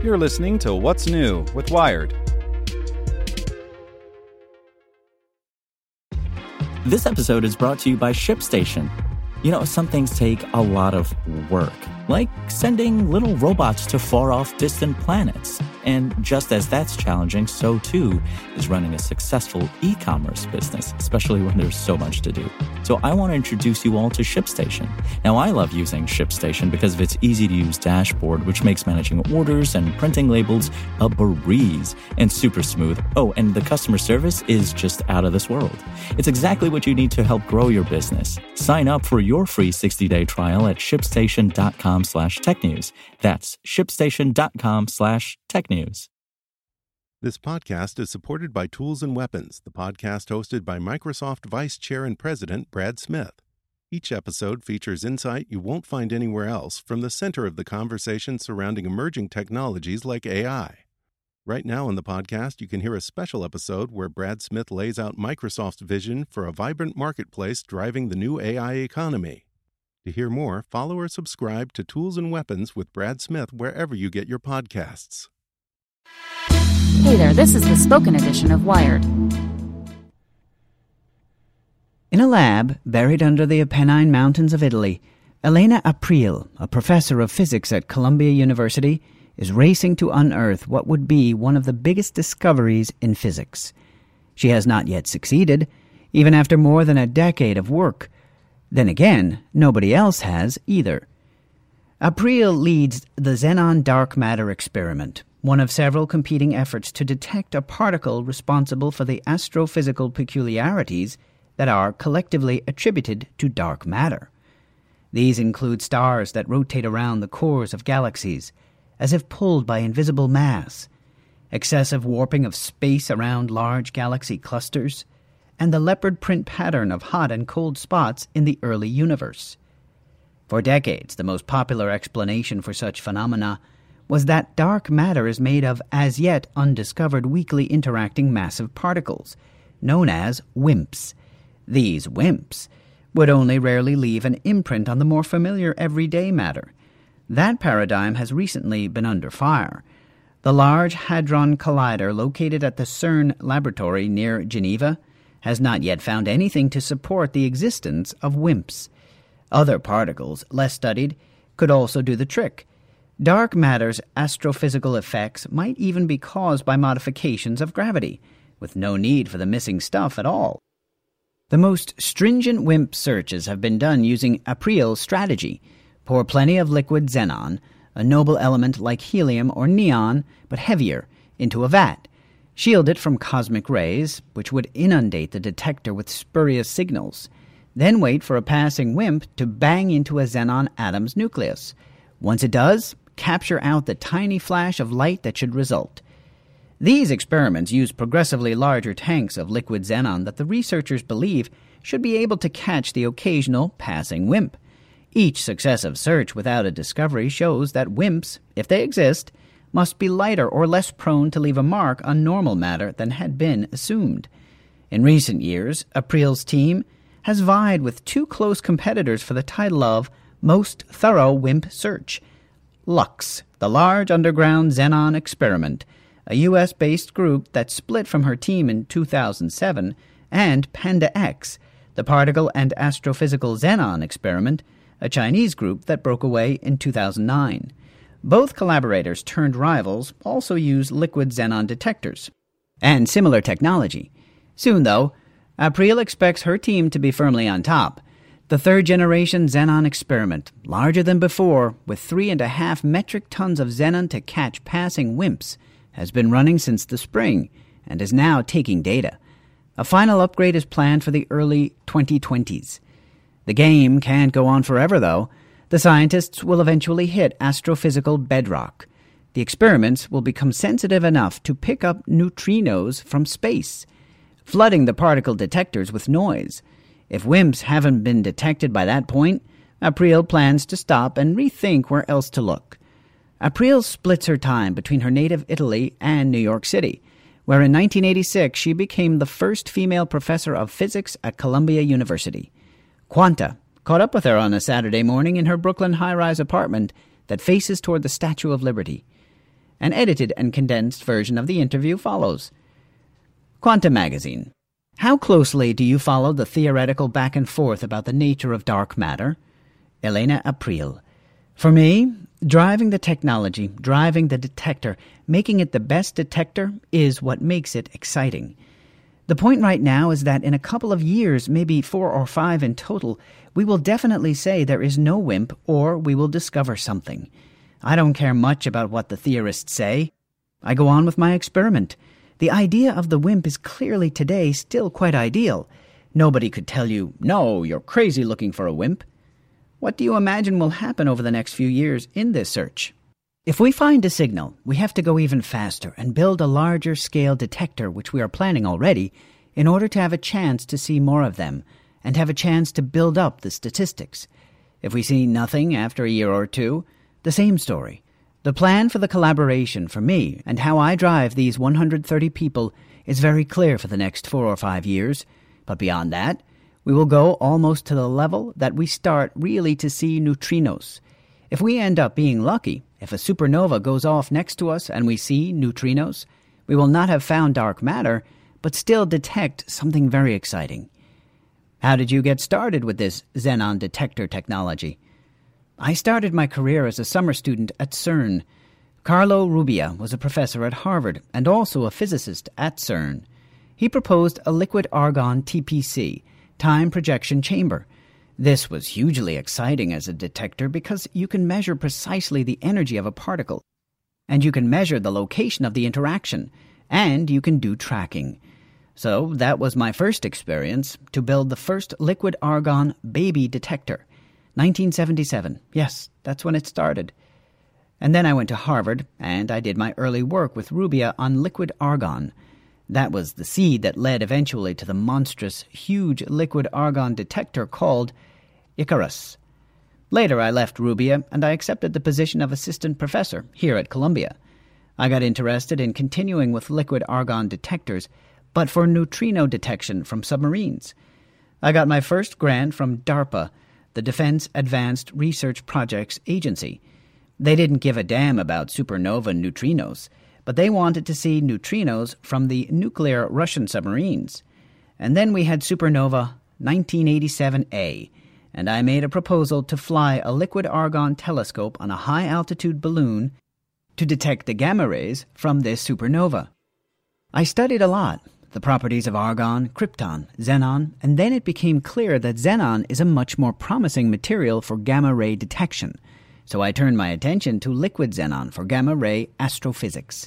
You're listening to What's New with Wired. This episode is brought to you by ShipStation. You know, some things take a lot of work, like sending little robots to far-off distant planets. And just as that's challenging, so too is running a successful e-commerce business, especially when there's so much to do. So I want to introduce you all to ShipStation. Now, I love using ShipStation because of its easy-to-use dashboard, which makes managing orders and printing labels a breeze and super smooth. Oh, and the customer service is just out of this world. It's exactly what you need to help grow your business. Sign up for your free 60-day trial at shipstation.com/technews. That's shipstation.com/technews. This podcast is supported by Tools and Weapons, the podcast hosted by Microsoft Vice Chair and President Brad Smith. Each episode features insight you won't find anywhere else from the center of the conversation surrounding emerging technologies like AI. Right now on the podcast, you can hear a special episode where Brad Smith lays out Microsoft's vision for a vibrant marketplace driving the new AI economy. To hear more, follow or subscribe to Tools and Weapons with Brad Smith wherever you get your podcasts. Hey there, this is the spoken edition of Wired. In a lab buried under the Apennine Mountains of Italy, Elena Aprile, a professor of physics at Columbia University, is racing to unearth what would be one of the biggest discoveries in physics. She has not yet succeeded, even after more than a decade of work. Then again, nobody else has either. Aprile leads the Xenon dark matter experiment, one of several competing efforts to detect a particle responsible for the astrophysical peculiarities that are collectively attributed to dark matter. These include stars that rotate around the cores of galaxies, as if pulled by invisible mass, excessive warping of space around large galaxy clusters, and the leopard print pattern of hot and cold spots in the early universe. For decades, the most popular explanation for such phenomena was that dark matter is made of as yet undiscovered weakly interacting massive particles, known as WIMPs. These WIMPs would only rarely leave an imprint on the more familiar everyday matter. That paradigm has recently been under fire. The Large Hadron Collider located at the CERN laboratory near Geneva has not yet found anything to support the existence of WIMPs. Other particles, less studied, could also do the trick. Dark matter's astrophysical effects might even be caused by modifications of gravity, with no need for the missing stuff at all. The most stringent WIMP searches have been done using Aprile's strategy: pour plenty of liquid xenon, a noble element like helium or neon, but heavier, into a vat. Shield it from cosmic rays, which would inundate the detector with spurious signals. Then wait for a passing WIMP to bang into a xenon atom's nucleus. Once it does, capture out the tiny flash of light that should result. These experiments use progressively larger tanks of liquid xenon that the researchers believe should be able to catch the occasional passing WIMP. Each successive search without a discovery shows that WIMPs, if they exist, must be lighter or less prone to leave a mark on normal matter than had been assumed. In recent years, Aprile's team has vied with two close competitors for the title of Most Thorough WIMP Search: LUX, the Large Underground Xenon Experiment, a U.S.-based group that split from her team in 2007, and PandaX, the Particle and Astrophysical Xenon Experiment, a Chinese group that broke away in 2009. Both collaborators turned rivals also use liquid xenon detectors and similar technology. Soon, though, Aprile expects her team to be firmly on top. The third-generation xenon experiment, larger than before, with 3.5 metric tons of xenon to catch passing WIMPs, has been running since the spring and is now taking data. A final upgrade is planned for the early 2020s. The game can't go on forever, though. The scientists will eventually hit astrophysical bedrock. The experiments will become sensitive enough to pick up neutrinos from space, flooding the particle detectors with noise. If WIMPs haven't been detected by that point, Aprile plans to stop and rethink where else to look. Aprile splits her time between her native Italy and New York City, where in 1986 she became the first female professor of physics at Columbia University. Quanta caught up with her on a Saturday morning in her Brooklyn high-rise apartment that faces toward the Statue of Liberty. An edited and condensed version of the interview follows. Quantum Magazine. How closely do you follow the theoretical back and forth about the nature of dark matter? Elena April. For me, driving the technology, driving the detector, making it the best detector is what makes it exciting. The point right now is that in a couple of years, maybe 4 or 5 in total, we will definitely say there is no WIMP, or we will discover something. I don't care much about what the theorists say. I go on with my experiment. The idea of the WIMP is clearly today still quite ideal. Nobody could tell you, no, you're crazy looking for a WIMP. What do you imagine will happen over the next few years in this search? If we find a signal, we have to go even faster and build a larger scale detector, which we are planning already, in order to have a chance to see more of them and have a chance to build up the statistics. If we see nothing after a year or two, the same story. The plan for the collaboration for me and how I drive these 130 people is very clear for the next 4 or 5 years, but beyond that, we will go almost to the level that we start really to see neutrinos. If we end up being lucky, if a supernova goes off next to us and we see neutrinos, we will not have found dark matter, but still detect something very exciting. How did you get started with this xenon detector technology? I started my career as a summer student at CERN. Carlo Rubbia was a professor at Harvard and also a physicist at CERN. He proposed a liquid argon TPC, time projection chamber. This was hugely exciting as a detector because you can measure precisely the energy of a particle, and you can measure the location of the interaction, and you can do tracking. So that was my first experience to build the first liquid argon baby detector. 1977. Yes, that's when it started. And then I went to Harvard, and I did my early work with Rubbia on liquid argon. That was the seed that led eventually to the monstrous, huge liquid argon detector called Icarus. Later I left Rubbia, and I accepted the position of assistant professor here at Columbia. I got interested in continuing with liquid argon detectors, but for neutrino detection from submarines. I got my first grant from DARPA, the Defense Advanced Research Projects Agency. They didn't give a damn about supernova neutrinos, but they wanted to see neutrinos from the nuclear Russian submarines. And then we had supernova 1987A, and I made a proposal to fly a liquid argon telescope on a high-altitude balloon to detect the gamma rays from this supernova. I studied a lot, the properties of argon, krypton, xenon, and then it became clear that xenon is a much more promising material for gamma-ray detection. So I turned my attention to liquid xenon for gamma-ray astrophysics.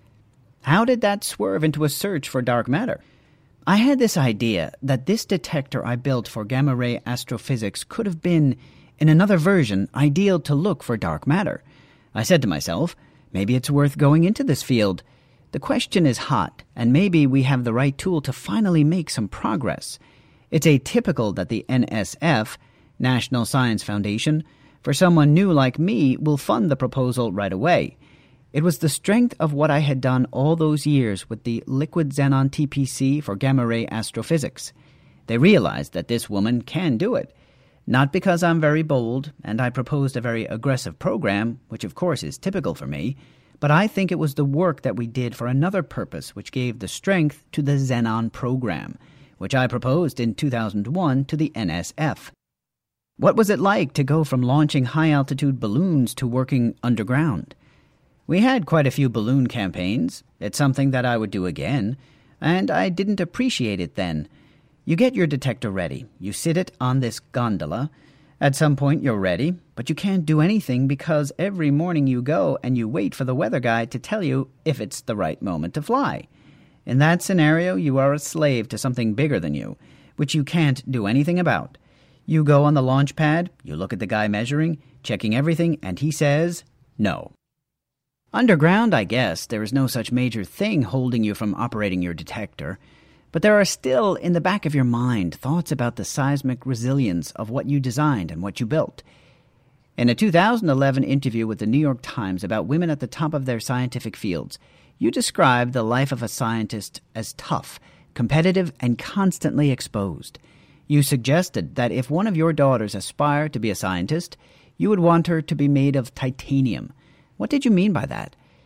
How did that swerve into a search for dark matter? I had this idea that this detector I built for gamma-ray astrophysics could have been, in another version, ideal to look for dark matter. I said to myself, maybe it's worth going into this field. The question is hot, and maybe we have the right tool to finally make some progress. It's atypical that the NSF, National Science Foundation, for someone new like me, will fund the proposal right away. It was the strength of what I had done all those years with the liquid xenon TPC for gamma-ray astrophysics. They realized that this woman can do it. Not because I'm very bold, and I proposed a very aggressive program, which of course is typical for me, but I think it was the work that we did for another purpose which gave the strength to the Xenon program, which I proposed in 2001 to the NSF. What was it like to go from launching high-altitude balloons to working underground? We had quite a few balloon campaigns. It's something that I would do again, and I didn't appreciate it then. You get your detector ready. You sit it on this gondola. At some point you're ready, but you can't do anything because every morning you go and you wait for the weather guy to tell you if it's the right moment to fly. In that scenario, you are a slave to something bigger than you, which you can't do anything about. You go on the launch pad, you look at the guy measuring, checking everything, and he says, no. Underground, I guess, there is no such major thing holding you from operating your detector. But there are still, in the back of your mind, thoughts about the seismic resilience of what you designed and what you built. In a 2011 interview with the New York Times about women at the top of their scientific fields, you described the life of a scientist as tough, competitive, and constantly exposed. You suggested that if one of your daughters aspired to be a scientist, you would want her to be made of titanium. What did you mean by that?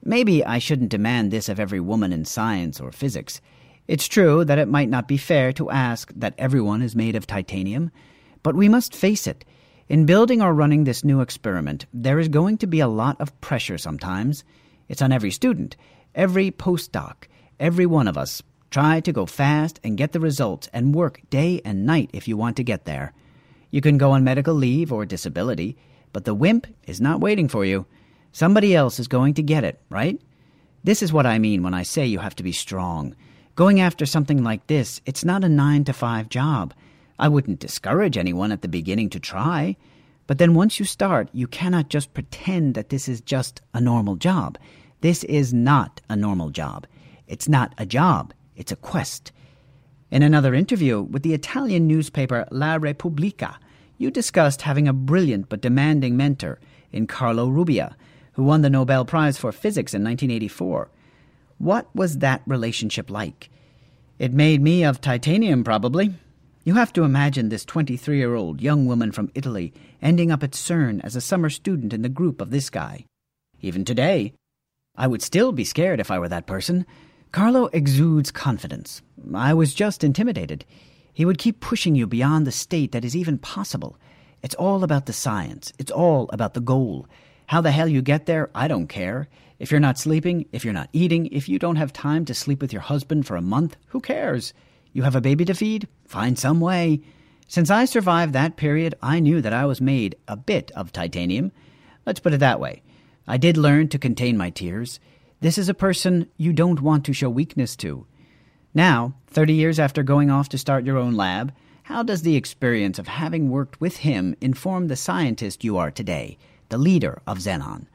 Maybe I shouldn't demand this of every woman in science or physics. It's true that it might not be fair to ask that everyone is made of titanium, but we must face it. In building or running this new experiment, there is going to be a lot of pressure sometimes. It's on every student, every postdoc, every one of us. Try to go fast and get the results and work day and night if you want to get there. You can go on medical leave or disability, but the WIMP is not waiting for you. Somebody else is going to get it, right? This is what I mean when I say you have to be strong. Going after something like this, it's not a 9-to-5 job. I wouldn't discourage anyone at the beginning to try, but then once you start, you cannot just pretend that this is just a normal job. This is not a normal job. It's not a job. It's a quest. In another interview with the Italian newspaper La Repubblica, you discussed having a brilliant but demanding mentor in Carlo Rubbia, who won the Nobel Prize for Physics in 1984. What was that relationship like? It made me of titanium, probably. You have to imagine this 23-year-old young woman from Italy ending up at CERN as a summer student in the group of this guy. Even today, I would still be scared if I were that person. Carlo exudes confidence. I was just intimidated. He would keep pushing you beyond the state that is even possible. It's all about the science. It's all about the goal. How the hell you get there, I don't care. If you're not sleeping, if you're not eating, if you don't have time to sleep with your husband for a month, who cares? You have a baby to feed? Find some way. Since I survived that period, I knew that I was made a bit of titanium. Let's put it that way. I did learn to contain my tears. This is a person you don't want to show weakness to. Now, 30 years after going off to start your own lab, how does the experience of having worked with him inform the scientist you are today, the leader of Xenon?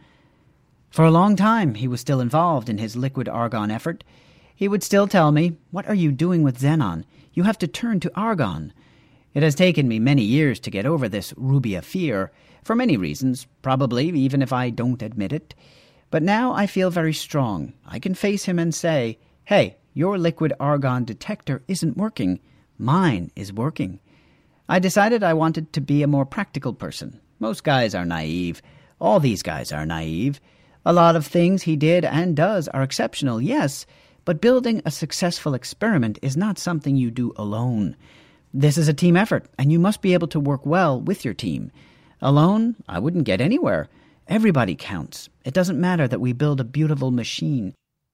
For a long time, he was still involved in his liquid argon effort. He would still tell me, "What are you doing with Xenon? You have to turn to argon." It has taken me many years to get over this Rubbia fear, for many reasons, probably even if I don't admit it. But now I feel very strong. I can face him and say, "Hey, your liquid argon detector isn't working. Mine is working." I decided I wanted to be a more practical person. Most guys are naive. All these guys are naive. A lot of things he did and does are exceptional, yes, but building a successful experiment is not something you do alone. This is a team effort, and you must be able to work well with your team. Alone, I wouldn't get anywhere. Everybody counts. It doesn't matter that we build a beautiful machine.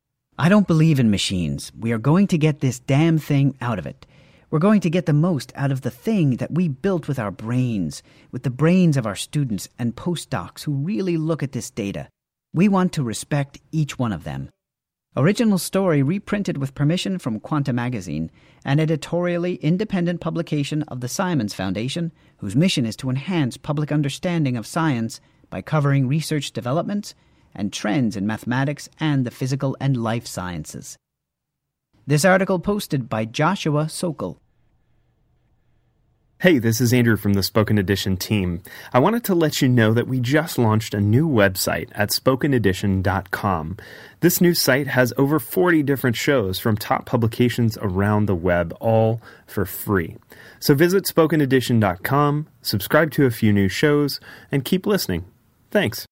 I don't believe in machines. We are going to get this damn thing out of it. We're going to get the most out of the thing that we built with our brains, with the brains of our students and postdocs who really look at this data. We want to respect each one of them. Original story reprinted with permission from Quanta Magazine, an editorially independent publication of the Simons Foundation, whose mission is to enhance public understanding of science by covering research developments and trends in mathematics and the physical and life sciences. This article posted by Joshua Sokol. Hey, this is Andrew from the Spoken Edition team. I wanted to let you know that we just launched a new website at spokenedition.com. This new site has over 40 different shows from top publications around the web, all for free. So visit spokenedition.com, subscribe to a few new shows, and keep listening. Thanks.